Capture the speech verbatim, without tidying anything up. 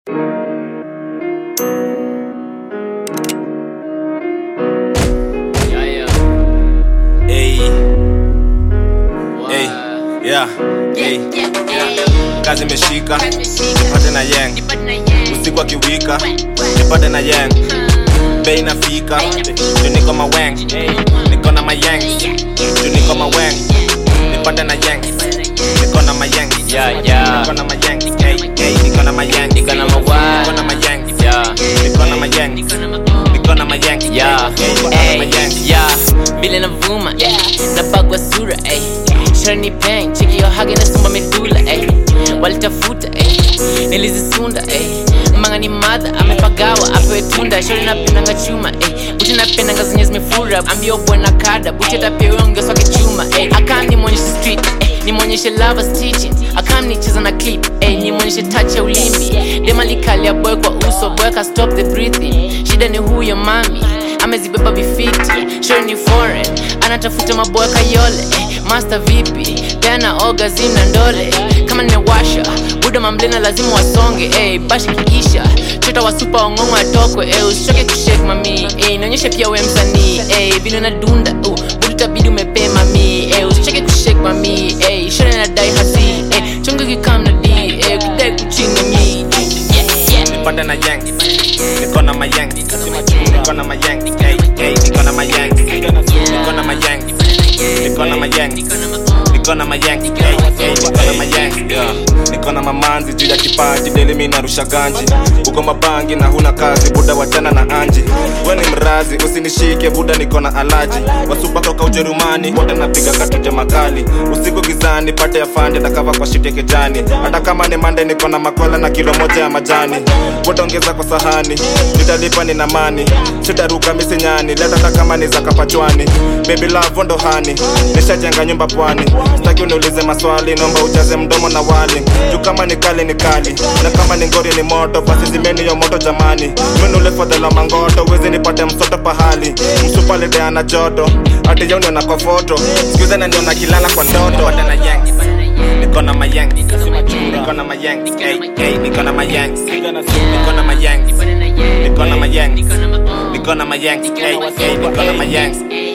Yeah, hey, yeah. Kazi meshika, nipate na yang. Usiku akiwika, nipate na yang. Bei nafika, niko mawang. Niko na mayang, niko mawang. Nipate na yang, niko na mayang. Yeah, yeah. Niko na mayang, hey, hey. Niko na mayang, Niko na mawang. Niko na mayang, yeah. Niko na mayang, niko na mayang, yeah. Hey, yeah. Vile navuma, napagwa sura, ay. Shani bang, cheki yo hagi na sumba medula, ay. Walitafuta, ay. Nilizisunda, ay. Mga ni mother, amepagawa, apewe tunda. Shori napenda chuma, ay. Buti napenda zenye zimefura. Ambio bwana kada, buti atapewe ongezo kichuma, ay. Akam ni mwonyeshe street, ay. Ni mwonyeshe lovers teaching. Akam ni cheza na clip, ay. Ni mwonyeshe touch ya ulimi. Dema likali ya boy kwa uso, boy ka stop the breathing. Shida ni huyo mami, amezibeba bifiti. Shori ni foreign, anatafuta maboy kayole, ay. Master vipi, tena orgasm na ndole. Kama nimewasha, buda mamblena lazima wasonge, eh, bashi kikisha. Chota wa super ongongo atokwe, eh, usichoke kushake mami, eh, nionyeshe pia we msanii, eh, vile na dunda, uh, budu tabidi umepe mami, eh, usichoke kushake mami, eh, shore na dai hasi, eh, chungu kikam na di, eh, kudai kuchinga mi, yeah, yeah. Nipate na yang, niko na mayang, niko na mayang, hey, hey, niko na mayang, niko na mayang, niko na mayang, niko na mayang, hey, hey, niko na mayang, yeah. Niko na mamanzi juu ya kipaji, deli mimi narusha ganji. Uko mabangi na huna kazi, buda wachana na anji. Wewe ni mrazi, usinishike buda, niko na alaji. Wasupa toka Ujerumani, wote napiga katuje makali. Usiku gizani, pate ya fande, takava kwa shite kejani. Hata kama ni mande, niko na makola na kilo moja ya majani. Wote ongeza kwa sahani, nitalipa nina mani. Sitaruka misinyani, leta hata kama ni za kapachwani. Baby love ndo hani, nishajenga nyumba pwani. Sitaki uniulize maswali, naomba ujaze mdomo na wali. Juu kama ni kali ni kali, na kama ni ngori ni moto. Basi zimeni yo moto jamani. Mwenu ule fadhela mangoto, wezi nipate msoto pahali. Msupa lede ana joto, ati yao niona kwa foto. Sikuize na niona kilala kwa ndoto. Wata na yang, niko na mayang, niko na mayang, hey, hey, niko na mayang, niko na mayang, niko na mayang, niko na mayang, hey, hey, niko na mayang.